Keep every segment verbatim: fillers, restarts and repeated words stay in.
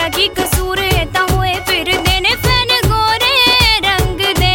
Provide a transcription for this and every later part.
मेरा की कसूर है ता होए फिरदे ने फैन गोरे रंग दे।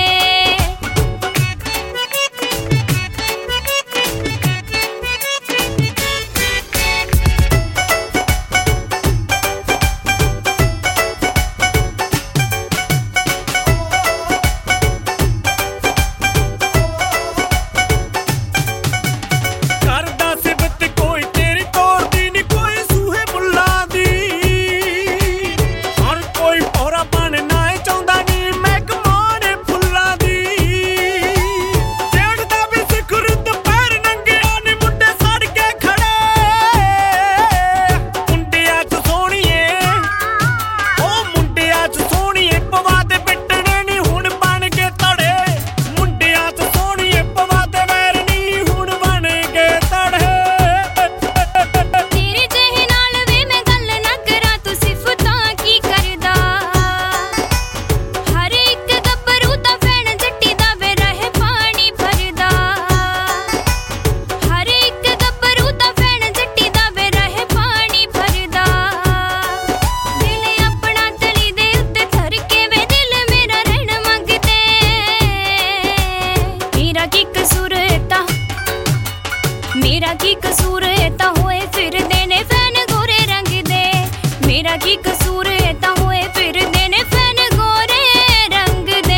मेरा की कसूर है ता होए फिरदे ने फैन गोरे रंग दे। मेरा की कसूर है ता होए फिरदे ने फैन गोरे रंग दे।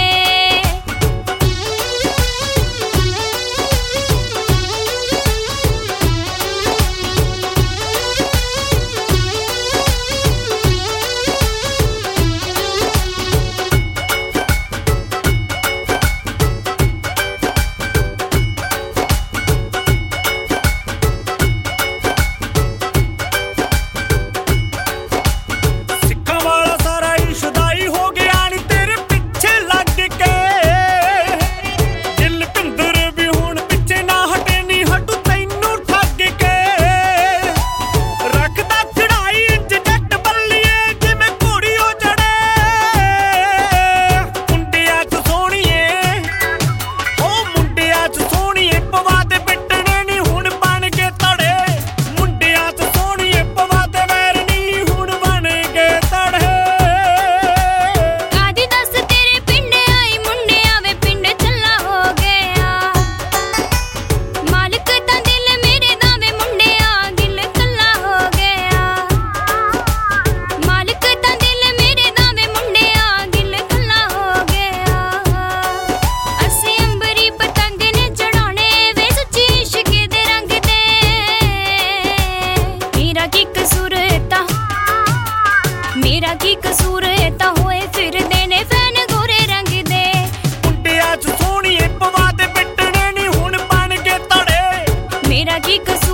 मेरा की कसूर है ता होए फिरदे ने फैन गोरे रंग दे। मुंडियां च सोहणीए पवा दे पिटणे नी हुण बन के तड़े। मेरा की कसूर